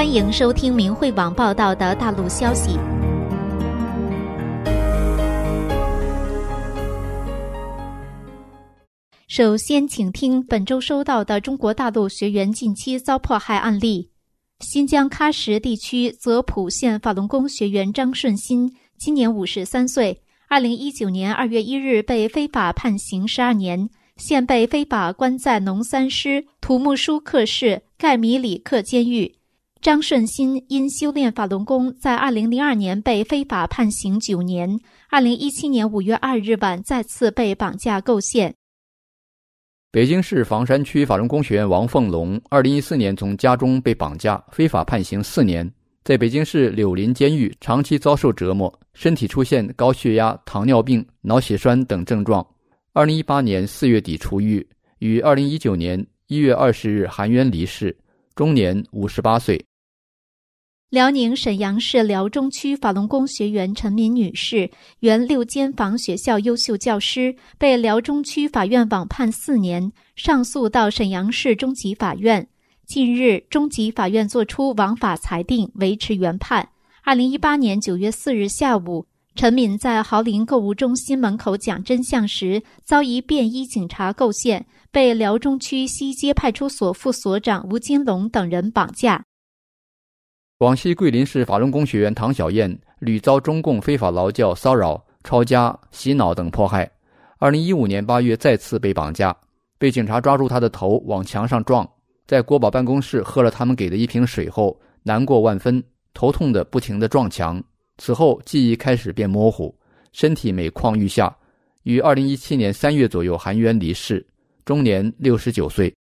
欢迎收听明慧网报道的大陆消息。首先请听本周收到的中国大陆学员近期遭迫害案例。新疆喀什地区泽普县法轮功学员张顺新今年53岁，2019年2月1日被非法判刑12年，现被非法关在农三师土木舒克市盖米里克监狱。张顺新因修炼法轮功，在2002年被非法判刑9年，2017年5月2日晚再次被绑架构陷。 北京市房山区法轮功学员王凤龙2014年从家中被绑架，非法判刑4年，在北京市柳林监狱长期遭受折磨，身体出现高血压、糖尿病、脑血栓等症状。2018年4月底出狱，于2019年1月20日含冤离世，终年58岁。 辽宁沈阳市辽中区法轮功学员陈敏女士，原6间房学校优秀教师，被辽中区法院网判4年，上诉到沈阳市中级法院。近日，中级法院作出枉法裁定，维持原判。2018年9月4日下午，陈敏在豪林购物中心门口讲真相时，遭一便衣警察构陷，被辽中区西街派出所副所长吴金龙等人绑架。 广西桂林市法轮功学员唐小燕屡遭中共非法劳教、骚扰、抄家、洗脑等迫害。2015年8月再次被绑架，被警察抓住她的头往墙上撞，在国保办公室喝了他们给的一瓶水后，难过万分，头痛的不停地撞墙。此后记忆开始变模糊，身体每况愈下，于2017年3月左右含冤离世，终年69岁。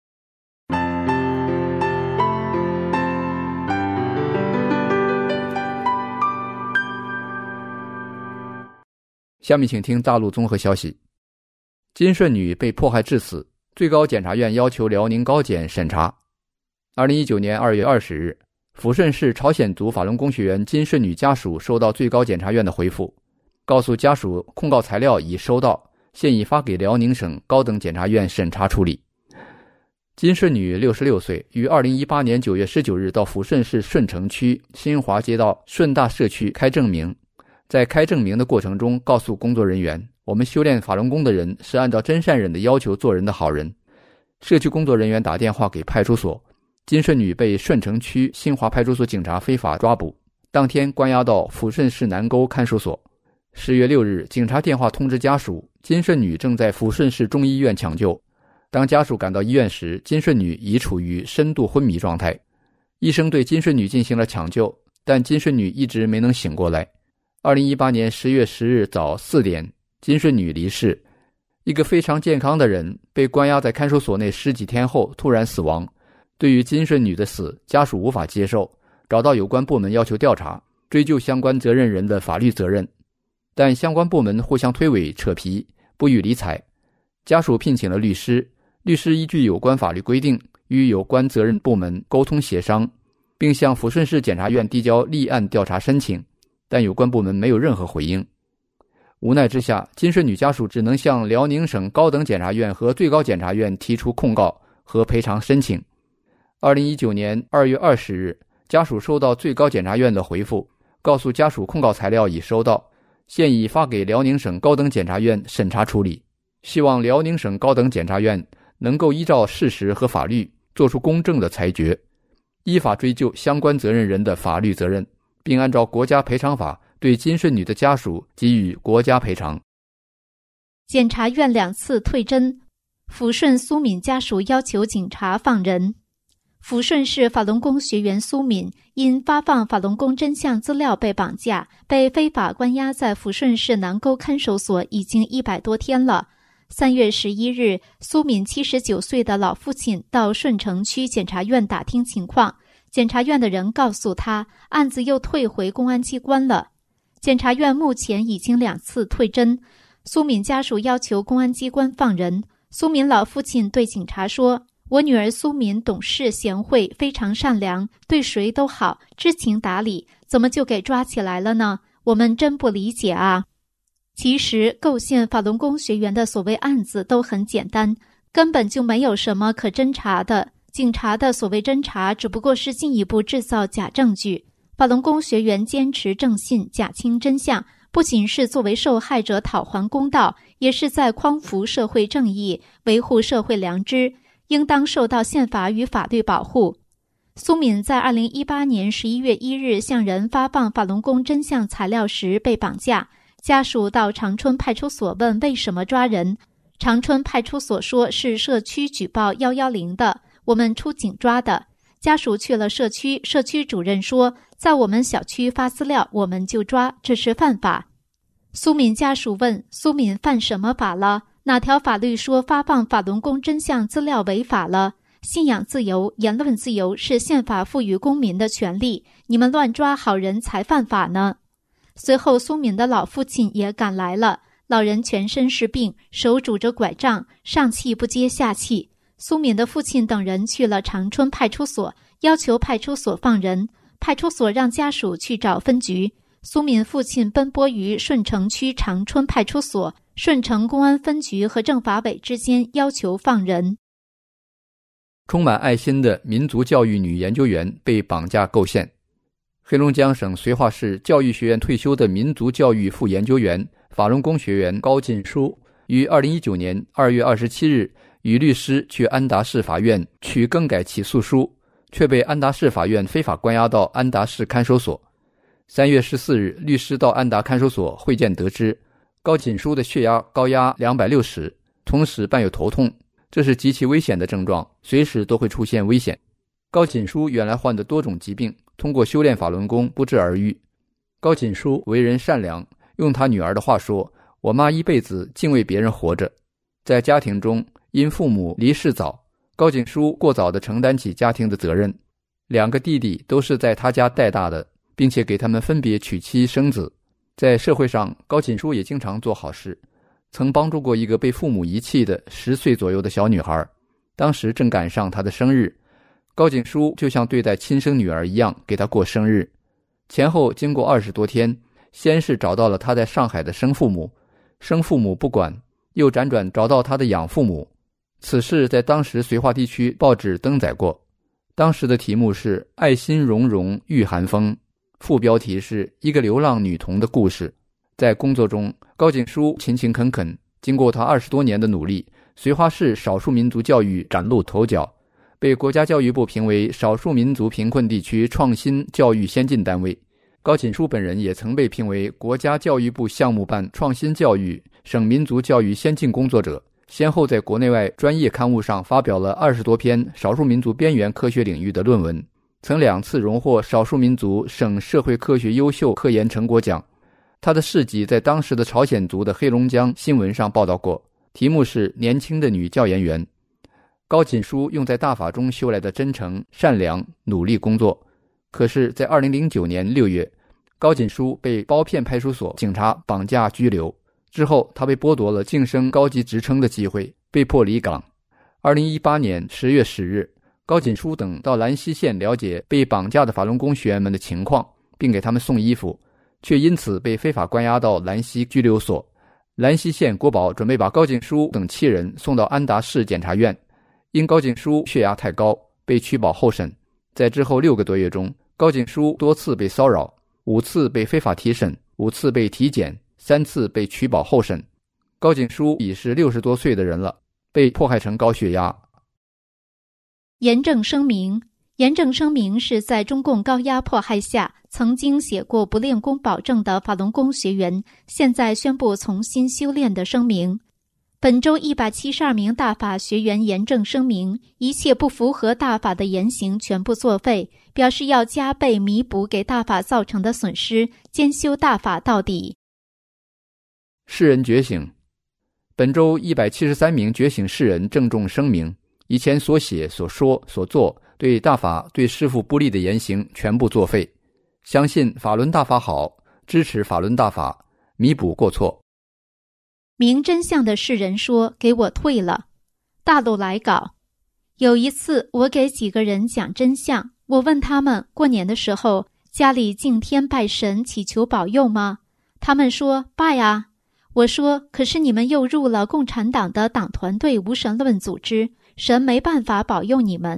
下面请听大陆综合消息。金顺女被迫害致死，最高检察院要求辽宁高检审查。2019年2月20日，抚顺市朝鲜族法轮功学员金顺女家属收到最高检察院的回复，告诉家属控告材料已收到，现已发给辽宁省高等检察院审查处理。金顺女66岁，于2018年9月19日到抚顺市顺城区新华街道顺大社区开证明。在开证明的过程中，告诉工作人员，我们修炼法轮功的人是按照真善忍的要求做人的好人。社区工作人员打电话给派出所，金顺女被顺城区新华派出所警察非法抓捕，当天关押到抚顺市南沟看守所。10月6日，警察电话通知家属，金顺女正在抚顺市中医院抢救。当家属赶到医院时，金顺女已处于深度昏迷状态。医生对金顺女进行了抢救，但金顺女一直没能醒过来。2018年10月10日早4点，金顺女离世。一个非常健康的人被关押在看守所内10几天后突然死亡。对于金顺女的死，家属无法接受，找到有关部门要求调查，追究相关责任人的法律责任。但相关部门互相推诿扯皮，不予理睬。家属聘请了律师，律师依据有关法律规定，与有关责任部门沟通协商，并向抚顺市检察院递交立案调查申请。但有关部门没有任何回应。无奈之下，金顺女家属只能向辽宁省高等检察院和最高检察院提出控告和赔偿申请。2019年2月20日，家属收到最高检察院的回复，告诉家属控告材料已收到，现已发给辽宁省高等检察院审查处理，希望辽宁省高等检察院能够依照事实和法律做出公正的裁决，依法追究相关责任人的法律责任，并按照国家赔偿法对金顺女的家属给予国家赔偿。 检察院2次退侦，抚顺苏敏家属要求警察放人。抚顺市法轮功学员苏敏因发放法轮功真相资料被绑架，被非法关押在抚顺市南沟看守所已经100多天了。3月11日，苏敏79岁的老父亲到顺城区检察院打听情况，检察院的人告诉他，案子又退回公安机关了。检察院目前已经2次退侦，苏敏家属要求公安机关放人。苏敏老父亲对警察说，我女儿苏敏懂事贤惠，非常善良，对谁都好，知情达理，怎么就给抓起来了呢？我们真不理解啊。其实构陷法轮功学员的所谓案子都很简单，根本就没有什么可侦查的。 警察的所谓侦查只不过是进一步制造假证据。法轮功学员坚持正信，假清真相，不仅是作为受害者讨还公道，也是在匡扶社会正义，维护社会良知，应当受到宪法与法律保护。苏敏在2018年11月1日向人发放法轮功真相材料时被绑架，家属到长春派出所问为什么抓人，长春派出所说是社区举报110的，我们出警抓的。家属去了社区，社区主任说在我们小区发资料我们就抓，这是犯法。苏敏家属问苏敏犯什么法了？哪条法律说发放法轮功真相资料违法了？信仰自由、言论自由是宪法赋予公民的权利，你们乱抓好人才犯法呢。随后苏敏的老父亲也赶来了，老人全身是病，手拄着拐杖，上气不接下气。苏敏的父亲等人去了长春派出所，要求派出所放人，派出所让家属去找分局。苏敏父亲奔波于顺城区长春派出所、顺城公安分局和政法委之间，要求放人。 充满爱心的民族教育女研究员被绑架构陷。黑龙江省绥化市教育学院退休的民族教育副研究员、法轮功学员高锦书，于2019年2月27日与律师去安达市法院取更改起诉书，却被安达市法院非法关押到安达市看守所。3月14日，律师到安达看守所会见，得知高锦书的血压高压260，同时伴有头痛，这是极其危险的症状，随时都会出现危险。高锦书原来患的多种疾病，通过修炼法轮功不治而愈。高锦书为人善良，用他女儿的话说，我妈一辈子敬畏别人活着。在家庭中，因父母离世早，高锦书过早地承担起家庭的责任。2个弟弟都是在他家带大的，并且给他们分别娶妻生子。在社会上，高锦书也经常做好事，曾帮助过一个被父母遗弃的10岁左右的小女孩，当时正赶上她的生日，高锦书就像对待亲生女儿一样给她过生日。前后经过20多天，先是找到了她在上海的生父母，生父母不管，又辗转找到她的养父母。此事在当时绥化地区报纸登载过，当时的题目是爱心融融御寒风，副标题是一个流浪女童的故事。在工作中，高锦书勤勤恳恳，经过他20多年的努力，绥化市少数民族教育崭露头角，被国家教育部评为少数民族贫困地区创新教育先进单位。高锦书本人也曾被评为国家教育部项目办创新教育省民族教育先进工作者，先后在国内外专业刊物上发表了20多篇少数民族边缘科学领域的论文，曾2次荣获少数民族省社会科学优秀科研成果奖。他的事迹在当时的朝鲜族的黑龙江新闻上报道过，题目是年轻的女教研员。高锦书用在大法中修来的真诚、善良、努力工作。可是在2009年6月，高锦书被包片派出所警察绑架拘留，之后他被剥夺了晋升高级职称的机会，被迫离岗。2018年10月10日，高锦书等到兰溪县了解被绑架的法轮功学员们的情况，并给他们送衣服，却因此被非法关押到兰溪拘留所。兰溪县国保准备把高锦书等7人送到安达市检察院，因高锦书血压太高，被取保候审。在之后6个多月中，高锦书多次被骚扰，5次被非法提审，5次被体检，3次被取保候审。高锦书已是60多岁的人了，被迫害成高血压。 严正声明。严正声明是在中共高压迫害下曾经写过不练功保证的法轮功学员现在宣布重新修炼的声明。本周172名大法学员严正声明，一切不符合大法的言行全部作废，表示要加倍弥补给大法造成的损失，兼修大法到底。 世人觉醒。本周173名觉醒世人郑重声明，以前所写、所说、所做对大法、对师父不利的言行全部作废，相信法轮大法好，支持法轮大法，弥补过错。 明真相的世人说，给我退了。大陆来稿。有一次我给几个人讲真相，我问他们过年的时候家里敬天拜神祈求保佑吗？他们说拜啊。我说可是你们又入了共产党的党团队无神论组织，神没办法保佑你们，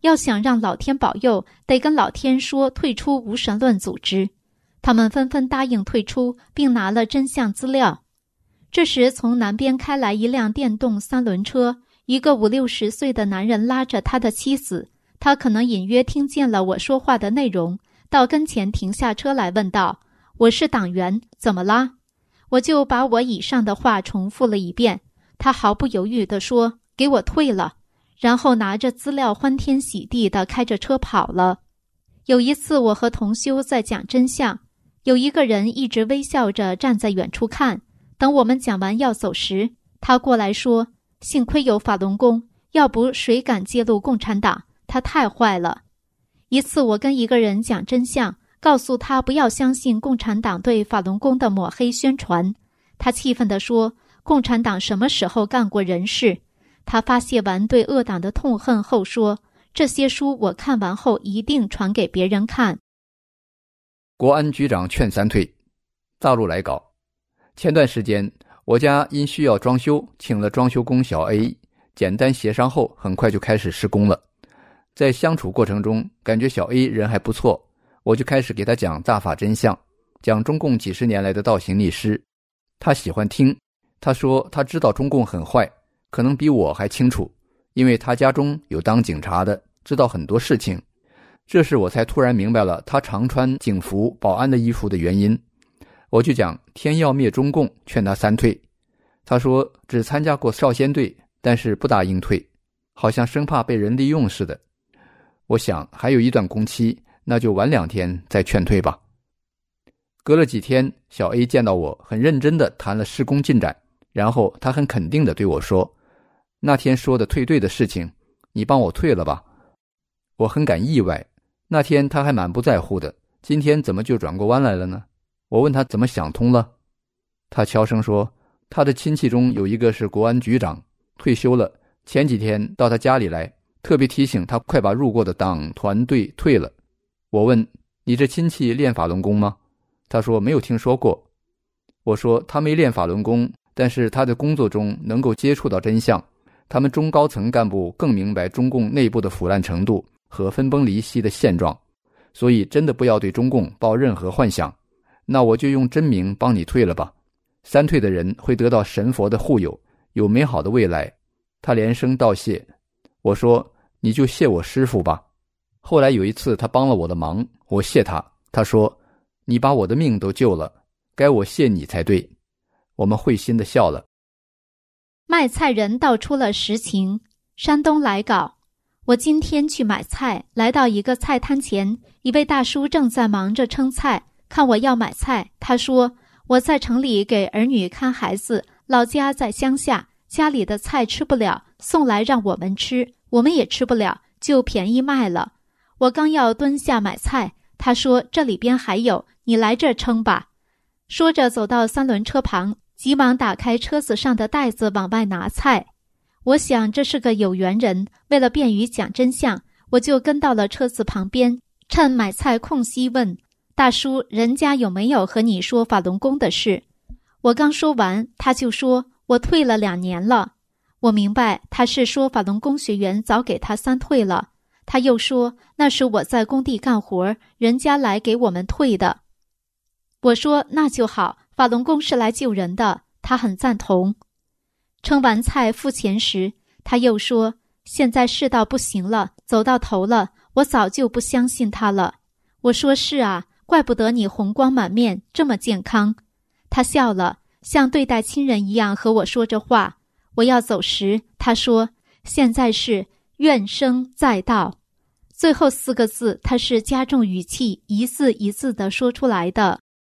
要想让老天保佑，得跟老天说退出无神论组织。他们纷纷答应退出，并拿了真相资料。这时从南边开来一辆电动三轮车，一个50-60岁的男人拉着他的妻子，他可能隐约听见了我说话的内容，到跟前停下车来问道：我是党员，怎么啦？我就把我以上的话重复了一遍。他毫不犹豫地说：给我退了，然后拿着资料欢天喜地地开着车跑了。有一次我和同修在讲真相，有一个人一直微笑着站在远处看，等我们讲完要走时，他过来说：幸亏有法轮功，要不谁敢揭露共产党，他太坏了。一次我跟一个人讲真相，告诉他不要相信共产党对法轮功的抹黑宣传，他气愤地说：共产党什么时候干过人事？他发泄完对恶党的痛恨后说：这些书我看完后一定传给别人看。 国安局长劝三退，大陆来稿。前段时间我家因需要装修，请了装修工小 A， 简单协商后很快就开始施工了。在相处过程中感觉小 A 人还不错，我就开始给他讲大法真相，讲中共几十年来的倒行逆施。他喜欢听，他说他知道中共很坏，可能比我还清楚，因为他家中有当警察的，知道很多事情。这时我才突然明白了他常穿警服保安的衣服的原因。我就讲天要灭中共，劝他三退。他说只参加过少先队，但是不答应退，好像生怕被人利用似的。我想还有一段工期，那就晚2天再劝退吧。隔了几天，小 A 见到我，很认真地谈了施工进展，然后他很肯定地对我说：那天说的退队的事情，你帮我退了吧。我很感意外，那天他还满不在乎的，今天怎么就转过弯来了呢？我问他怎么想通了，他悄声说，他的亲戚中有一个是国安局长，退休了，前几天到他家里来，特别提醒他快把入过的党团队退了。我问，你这亲戚练法轮功吗？他说没有听说过。我说他没练法轮功，但是他的工作中能够接触到真相，他们中高层干部更明白中共内部的腐烂程度和分崩离析的现状，所以真的不要对中共抱任何幻想。那我就用真名帮你退了吧，三退的人会得到神佛的护佑，有美好的未来。他连声道谢。我说你就谢我师父吧。后来有一次他帮了我的忙，我谢他，他说你把我的命都救了，该我谢你才对。我们会心地笑了。 卖菜人道出了实情。山东来稿：我今天去买菜，来到一个菜摊前，一位大叔正在忙着称菜，看我要买菜，他说我在城里给儿女看孩子，老家在乡下，家里的菜吃不了，送来让我们吃，我们也吃不了，就便宜卖了。我刚要蹲下买菜，他说这里边还有，你来这称吧。说着走到三轮车旁，急忙打开车子上的袋子往外拿菜。我想这是个有缘人，为了便于讲真相，我就跟到了车子旁边，趁买菜空隙问大叔，人家有没有和你说法轮功的事？我刚说完，他就说我退了2年了。我明白他是说法轮功学员早给他三退了。他又说那是我在工地干活，人家来给我们退的。我说那就好，法轮功是来救人的，他很赞同。称完菜付钱时，他又说现在世道不行了，走到头了，我早就不相信他了。我说是啊，怪不得你红光满面，这么健康。他笑了，像对待亲人一样和我说着话。我要走时，他说现在是愿生再道。最后4个字他是加重语气，一字一字地说出来的。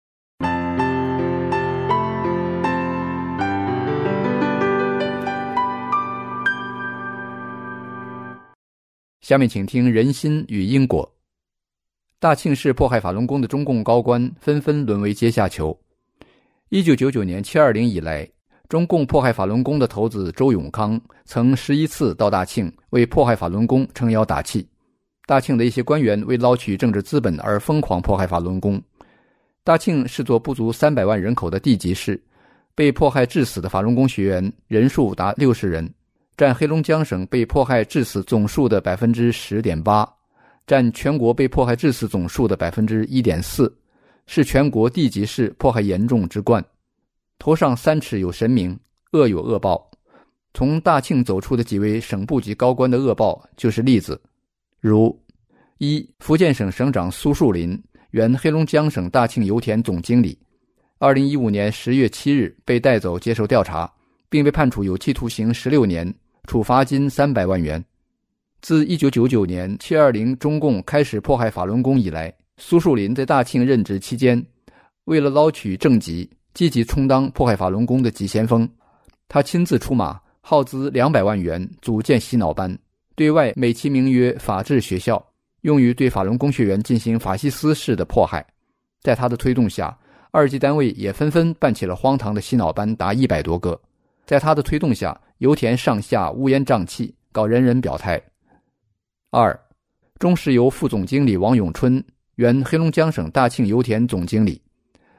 下面请听人心与因果。大庆市迫害法轮功的中共高官纷纷沦为阶下囚。1999年720以来，中共迫害法轮功的头子周永康曾11次到大庆为迫害法轮功撑腰打气。大庆的一些官员为捞取政治资本而疯狂迫害法轮功。大庆是座不足300万人口的地级市，被迫害致死的法轮功学员人数达60人， 占黑龙江省被迫害致死总数的 10.8%， 占全国被迫害致死总数的 1.4%， 是全国地级市迫害严重之冠。头上3尺有神明，恶有恶报。从大庆走出的几位省部级高官的恶报就是例子，如一，福建省省长苏树林，原黑龙江省大庆油田总经理，2015年10月7日被带走接受调查，并被判处有期徒刑16年，处罚金300万元。自1999年720中共开始迫害法轮功以来，苏树林在大庆任职期间，为了捞取政绩，积极充当迫害法轮功的急先锋。他亲自出马，耗资200万元组建洗脑班，对外美其名曰法治学校，用于对法轮功学员进行法西斯式的迫害。在他的推动下，二级单位也纷纷办起了荒唐的洗脑班达100多个。在他的推动下，油田上下乌烟瘴气，搞人人表态。二，中石油副总经理王永春，原黑龙江省大庆油田总经理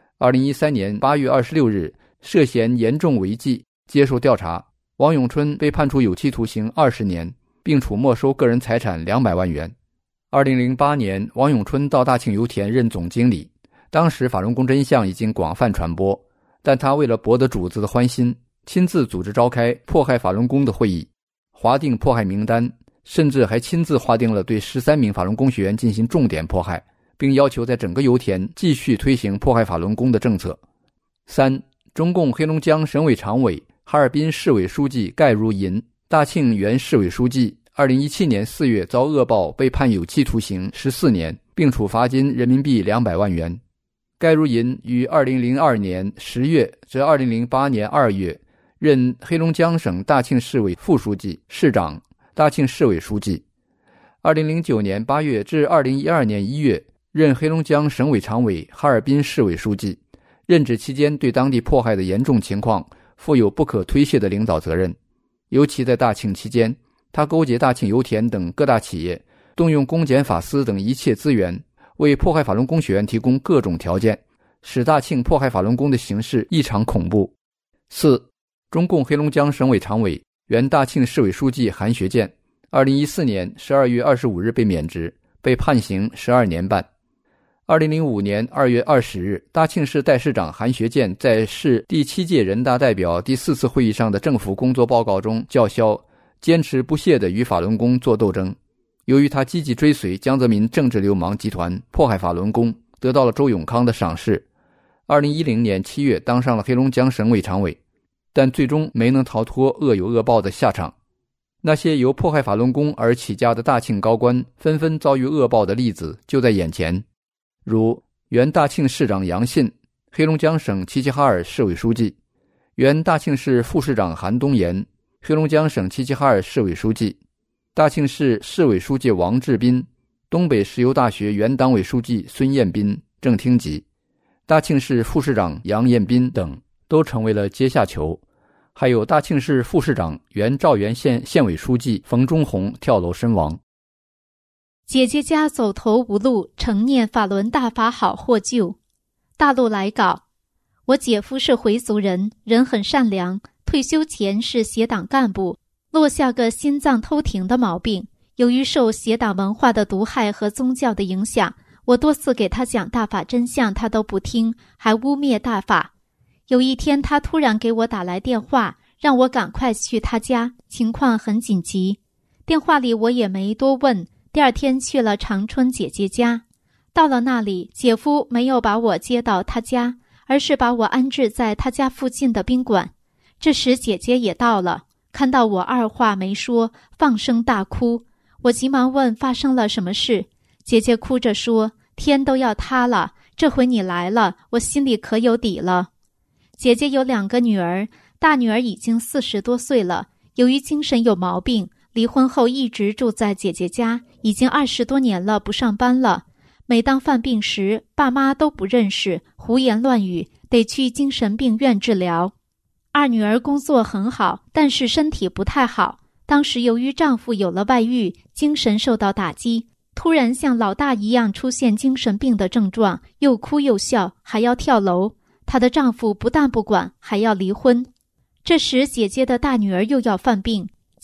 ，2013年8月26日涉嫌严重违纪接受调查，王永春被判处有期徒刑20年，并处没收个人财产200万元。2008年，王永春到大庆油田任总经理，当时法轮功真相已经广泛传播，但他为了博得主子的欢心，亲自组织召开迫害法轮功的会议，划定迫害名单，甚至还亲自划定了对13名法轮功学员进行重点迫害，并要求在整个油田继续推行迫害法轮功的政策。三，中共黑龙江省委常委、哈尔滨市委书记盖如银，大庆原市委书记，2017年4月遭恶报被判有期徒刑14年，并处罚金人民币200万元。盖如银于2002年10月至2008年2月任黑龙江省大庆市委副书记、市长、大庆市委书记。2009年8月至2012年1月任黑龙江省委常委、哈尔滨市委书记。任职期间对当地迫害的严重情况负有不可推卸的领导责任。尤其在大庆期间，他勾结大庆油田等各大企业，动用公检法司等一切资源，为迫害法轮功学员提供各种条件，使大庆迫害法轮功的形势异常恐怖。四，中共黑龙江省委常委、原大庆市委书记韩学建，2014年12月25日被免职，被判刑12年半。2005年2月20日，大庆市代市长韩学建在市第7届人大代表第4次会议上的政府工作报告中叫嚣，坚持不懈地与法轮功作斗争。由于他积极追随江泽民政治流氓集团迫害法轮功，得到了周永康的赏识。2010年7月当上了黑龙江省委常委，但最终没能逃脱恶有恶报的下场。那些由迫害法轮功而起家的大庆高官纷纷遭遇恶报的例子就在眼前，如原大庆市长杨信，黑龙江省齐齐哈尔市委书记；原大庆市副市长韩东岩，黑龙江省齐齐哈尔市委书记；大庆市市委书记王志斌，东北石油大学原党委书记孙彦斌、郑听吉；大庆市副市长杨彦斌等都成为了阶下囚。还有大庆市副市长、原肇源县县委书记冯中红跳楼身亡。 姐姐家走投无路，承念法轮大法好获救。大陆来稿：我姐夫是回族人，人很善良，退休前是协党干部，落下个心脏偷停的毛病。由于受协党文化的毒害和宗教的影响，我多次给他讲大法真相，他都不听，还污蔑大法。有一天他突然给我打来电话，让我赶快去他家，情况很紧急。电话里我也没多问，第二天去了长春姐姐家。到了那里，姐夫没有把我接到他家，而是把我安置在他家附近的宾馆。这时姐姐也到了，看到我二话没说，放声大哭。我急忙问发生了什么事，姐姐哭着说，天都要塌了，这回你来了，我心里可有底了。姐姐有2个女儿，大女儿已经40多岁了，由于精神有毛病，离婚后一直住在姐姐家，已经20多年了，不上班了。每当犯病时，爸妈都不认识，胡言乱语，得去精神病院治疗。二女儿工作很好，但是身体不太好。当时由于丈夫有了外遇，精神受到打击，突然像老大一样出现精神病的症状，又哭又笑，还要跳楼。她的丈夫不但不管，还要离婚。这时姐姐的大女儿又要犯病，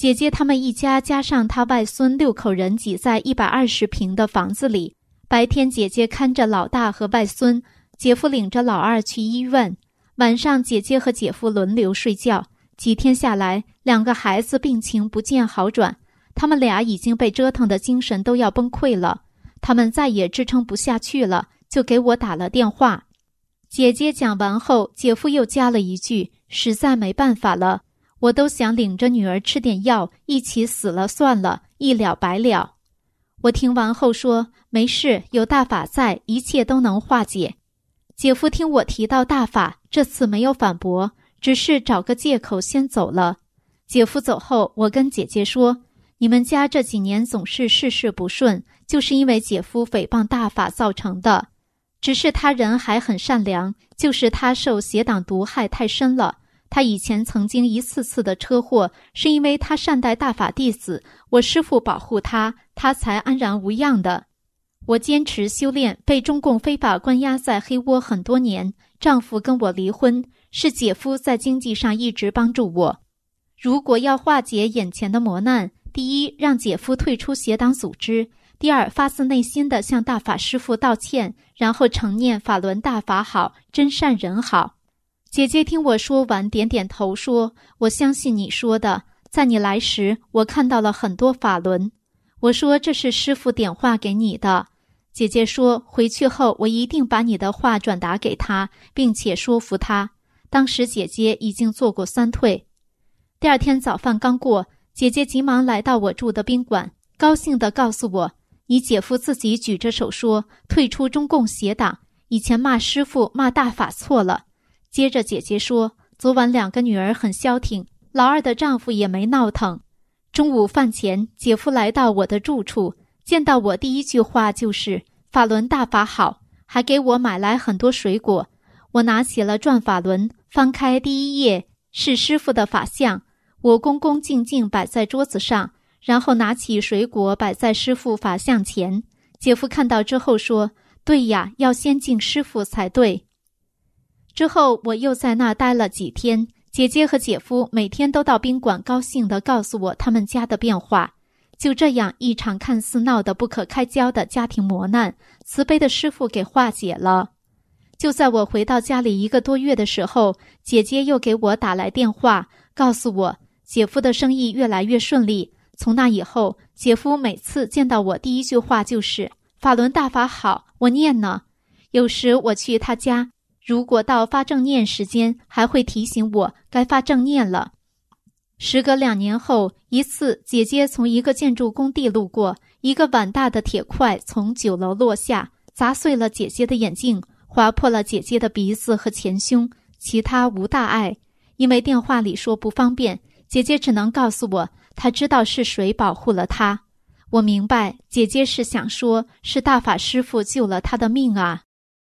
姐姐他们一家加上她外孙6口人挤在120平的房子里。白天姐姐看着老大和外孙，姐夫领着老二去医院。晚上姐姐和姐夫轮流睡觉。几天下来，2个孩子病情不见好转，他们俩已经被折腾的精神都要崩溃了。他们再也支撑不下去了，就给我打了电话。姐姐讲完后，姐夫又加了一句：实在没办法了，我都想领着女儿吃点药，一起死了算了，一了百了。我听完后说：没事，有大法在，一切都能化解。姐夫听我提到大法，这次没有反驳，只是找个借口先走了。姐夫走后，我跟姐姐说：你们家这几年总是事事不顺，就是因为姐夫诽谤大法造成的。只是他人还很善良，就是他受邪党毒害太深了。他以前曾经一次次的车祸，是因为他善待大法弟子，我师父保护他，他才安然无恙的。我坚持修炼，被中共非法关押在黑窝很多年，丈夫跟我离婚，是姐夫在经济上一直帮助我。如果要化解眼前的磨难，第一，让姐夫退出邪党组织；第二，发自内心的向大法师父道歉，然后承念法轮大法好，真善人好。姐姐听我说完，点点头说：我相信你说的，在你来时，我看到了很多法轮。我说这是师父点化给你的。姐姐说回去后我一定把你的话转达给他，并且说服他。当时姐姐已经做过3退。第二天早饭刚过，姐姐急忙来到我住的宾馆，高兴地告诉我：你姐夫自己举着手说退出中共邪党，以前骂师父骂大法错了。接着姐姐说，昨晚2个女儿很消停，老二的丈夫也没闹腾。中午饭前，姐夫来到我的住处，见到我第一句话就是法轮大法好，还给我买来很多水果。我拿起了转法轮，翻开第1页是师父的法像，我恭恭敬敬摆在桌子上，然后拿起水果摆在师父法像前。姐夫看到之后说：对呀，要先敬师父才对。之后我又在那待了几天，姐姐和姐夫每天都到宾馆高兴地告诉我他们家的变化。就这样，一场看似闹得不可开交的家庭磨难，慈悲的师父给化解了。就在我回到家里1个多月的时候，姐姐又给我打来电话，告诉我姐夫的生意越来越顺利。从那以后，姐夫每次见到我第一句话就是法轮大法好，我念呢。有时我去他家，如果到发正念时间，还会提醒我该发正念了。时隔2年后，一次姐姐从一个建筑工地路过，一个碗大的铁块从9楼落下，砸碎了姐姐的眼镜，划破了姐姐的鼻子和前胸，其他无大碍。因为电话里说不方便，姐姐只能告诉我她知道是谁保护了她。我明白姐姐是想说是大法师父救了她的命啊。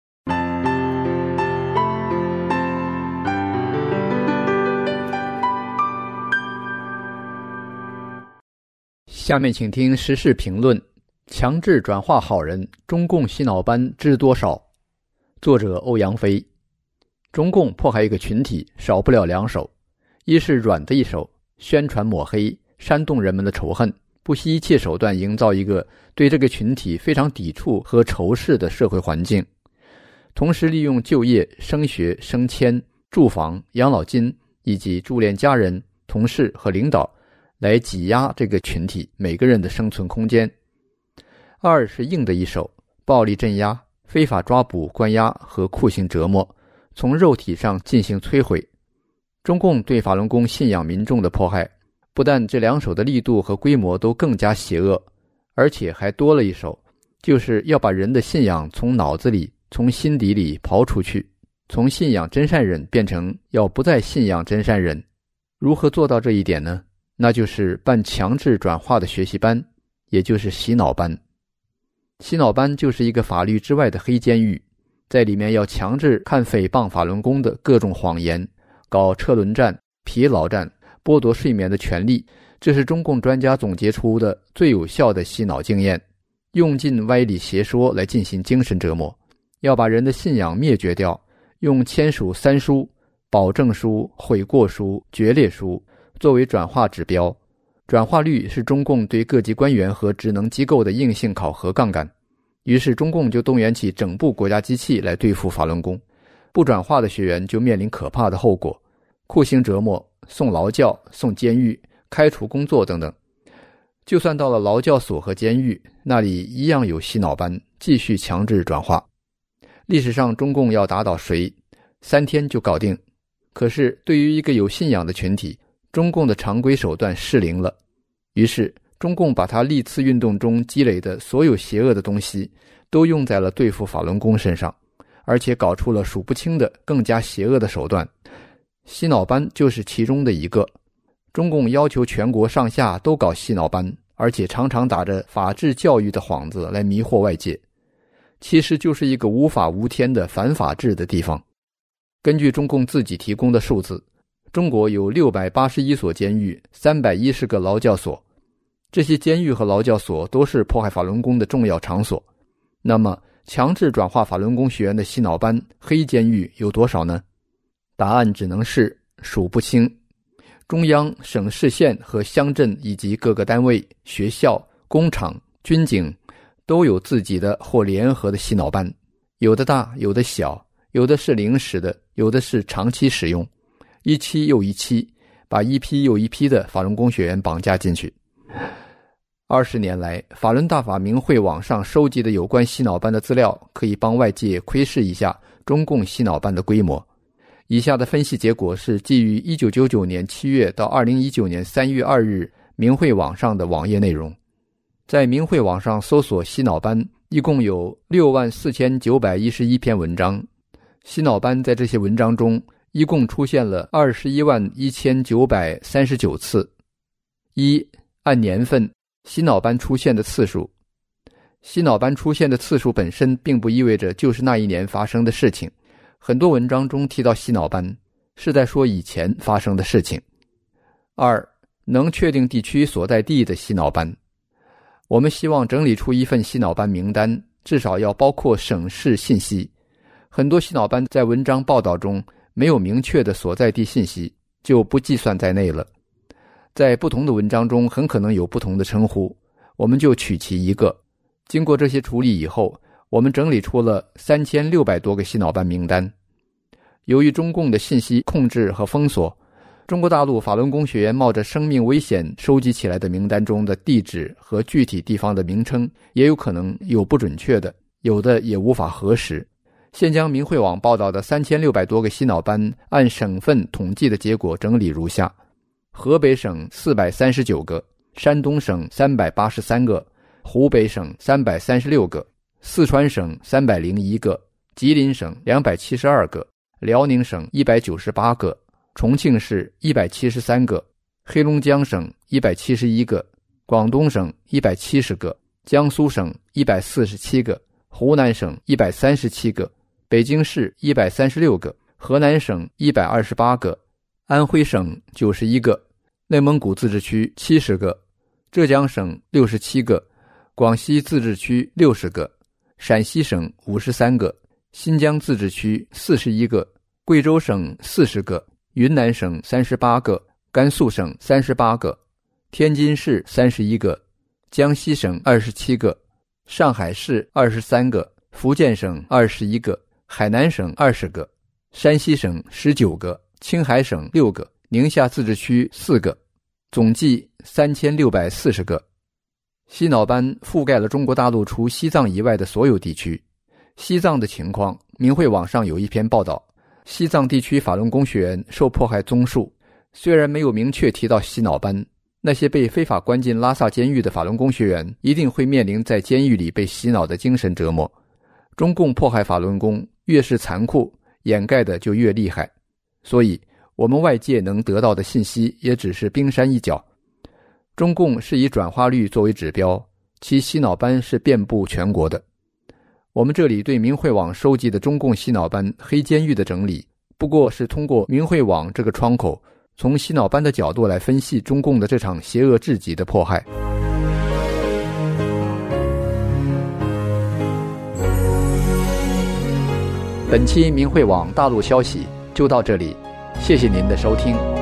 下面请听时事评论：强制转化好人，中共洗脑班知多少？作者欧阳飞。中共迫害一个群体少不了2手，一是软的一手，宣传抹黑，煽动人们的仇恨，不惜一切手段营造一个对这个群体非常抵触和仇视的社会环境，同时利用就业、升学、升迁、住房、养老金以及驻练家人、同事和领导来挤压这个群体每个人的生存空间。二是硬的一手，暴力镇压，非法抓捕、关押和酷刑折磨，从肉体上进行摧毁。中共对法轮功信仰民众的迫害，不但这2手的力度和规模都更加邪恶，而且还多了一手，就是要把人的信仰从脑子里、从心底里刨出去，从信仰真善忍变成要不再信仰真善忍。如何做到这一点呢？那就是办强制转化的学习班，也就是洗脑班。洗脑班就是一个法律之外的黑监狱，在里面要强制看诽谤法轮功的各种谎言，搞车轮战、疲劳战，剥夺睡眠的权利。这是中共专家总结出的最有效的洗脑经验，用尽歪理邪说来进行精神折磨，要把人的信仰灭绝掉，用签署3书、保证书、悔过书、决裂书作为转化指标， 转化率是中共对各级官员和职能机构的硬性考核杠杆。于是中共就动员起整部国家机器来对付法轮功，不转化的学员就面临可怕的后果，酷刑折磨、送劳教、送监狱、开除工作等等。就算到了劳教所和监狱，那里一样有洗脑班继续强制转化。历史上中共要打倒谁，3天就搞定。可是对于一个有信仰的群体，中共的常规手段失灵了。于是中共把他历次运动中积累的所有邪恶的东西都用在了对付法轮功身上，而且搞出了数不清的更加邪恶的手段。洗脑班就是其中的一个。中共要求全国上下都搞洗脑班，而且常常打着法治教育的幌子来迷惑外界，其实就是一个无法无天的反法治的地方。根据中共自己提供的数字，中国有681所监狱，310个劳教所。这些监狱和劳教所都是迫害法轮功的重要场所。那么强制转化法轮功学员的洗脑班、黑监狱有多少呢？答案只能是数不清。中央、省市县和乡镇以及各个单位、学校、工厂、军警都有自己的或联合的洗脑班，有的大，有的小，有的是临时的，有的是长期使用，一期又一期，把一批又一批的法轮功学员绑架进去。20年来，法轮大法明慧网上收集的有关洗脑班的资料，可以帮外界窥视一下中共洗脑班的规模。以下的分析结果是基于1999年7月到2019年3月2日明慧网上的网页内容。在明慧网上搜索洗脑班，一共有64911篇文章。洗脑班在这些文章中一共出现了211939次。按年份，洗脑班出现的次数。洗脑班出现的次数本身并不意味着就是那一年发生的事情，很多文章中提到洗脑班是在说以前发生的事情。能确定地区所在地的洗脑班。我们希望整理出一份洗脑班名单，至少要包括省市信息。很多洗脑班在文章报道中没有明确的所在地信息，就不计算在内了。在不同的文章中很可能有不同的称呼，我们就取其一个。经过这些处理以后，我们整理出了3600多个洗脑班名单。由于中共的信息控制和封锁，中国大陆法轮功学员冒着生命危险收集起来的名单中的地址和具体地方的名称也有可能有不准确的，有的也无法核实。现将明慧网报道的3600多个洗脑班按省份统计的结果整理如下：河北省439个，山东省383个，湖北省336个，四川省301个，吉林省272个，辽宁省198个，重庆市173个，黑龙江省171个，广东省170个，江苏省147个，湖南省137个，北京市136个，河南省128个，安徽省91个，内蒙古自治区70个，浙江省67个，广西自治区60个，陕西省53个，新疆自治区41个，贵州省40个，云南省38个，甘肃省38个，天津市31个，江西省27个，上海市23个，福建省21个，海南省20个，山西省19个，青海省6个，宁夏自治区4个，总计3640个。洗脑班覆盖了中国大陆除西藏以外的所有地区。西藏的情况，明慧网上有一篇报道，西藏地区法轮功学员受迫害综述，虽然没有明确提到洗脑班，那些被非法关进拉萨监狱的法轮功学员一定会面临在监狱里被洗脑的精神折磨。中共迫害法轮功越是残酷，掩盖的就越厉害，所以我们外界能得到的信息也只是冰山一角。中共是以转化率作为指标，其洗脑班是遍布全国的。我们这里对明慧网收集的中共洗脑班、黑监狱的整理，不过是通过明慧网这个窗口，从洗脑班的角度来分析中共的这场邪恶至极的迫害。本期明慧网大陆消息就到这里，谢谢您的收听。